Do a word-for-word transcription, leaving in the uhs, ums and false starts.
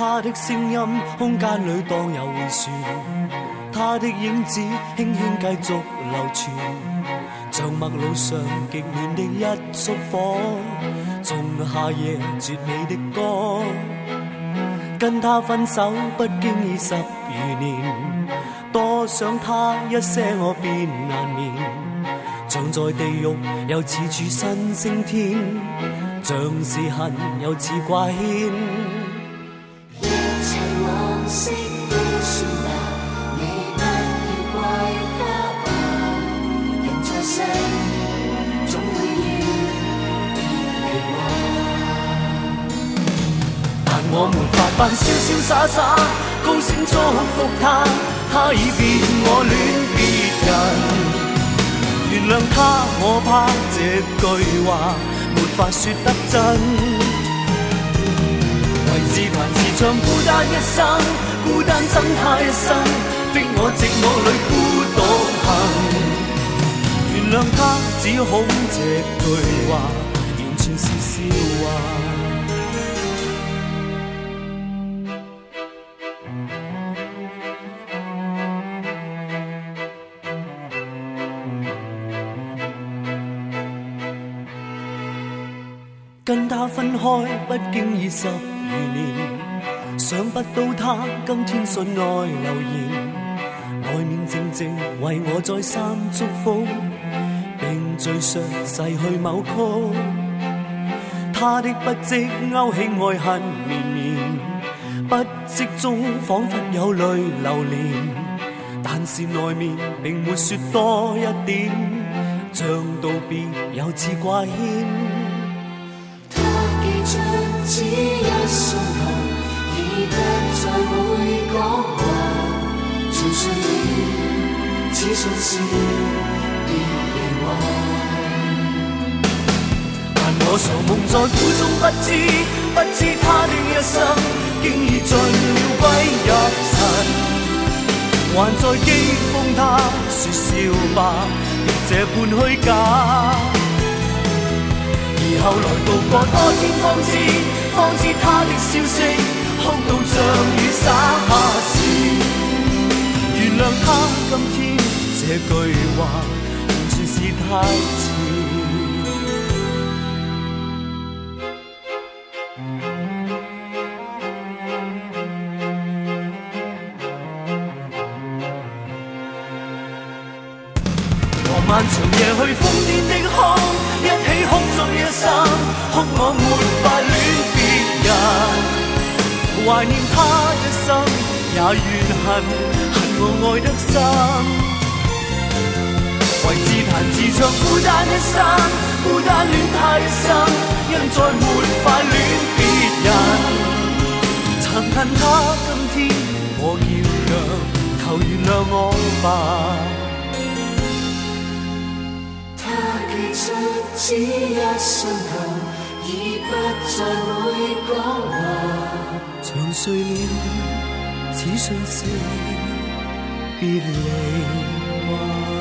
他的聲音，空間裏當有回旋，他的影子輕輕繼續流傳，像陌路上極暖的一束火，種下夜絕美的歌。跟他分手不經意十餘年，多想他一些我便難眠，像在地獄又似處新升天，像是恨又似掛牽。 一切往昔都算吧，你不要怪他吧，人在世總會要別離話， 但我沒法扮瀟瀟灑灑，高聲祝福他，他已變我戀別人。原諒他，我怕這句話沒法說得真。為自彈自唱孤單一生，孤單憎他一生，逼我寂寞裏孤獨行。原諒他，只恐這句話完全是笑話。跟他分開不經意十餘年，想不到他今天信愛留言，外面靜靜為我再三祝福，並敘述逝去某曲。他的不羈勾起愛恨綿綿，不羈中彷彿有淚流連，但是內面並沒說多一點，像道別又似掛牽。 將只一瞬間，已不再會講話，沉睡了，只信是別離話。 但我傻夢在苦中不知，不知他的一生，經已盡了歸入塵，還在譏諷他說笑吧，別這般虛假。而後來渡過多天方知，方知他的消息，哭到像雨灑下時。原諒他今天這句話，完全是太遲。我漫長夜去瘋癲的哭，一起哭足一生，哭我沒法戀別人。懷念他一生，也怨恨恨我愛得深。為自彈自唱孤單一生，孤單戀他一生，因再沒法戀別人。曾恨他今天我要讓，求原諒我吧。 出只一瞬間，已不再會講話， 像睡了，只信是別離話。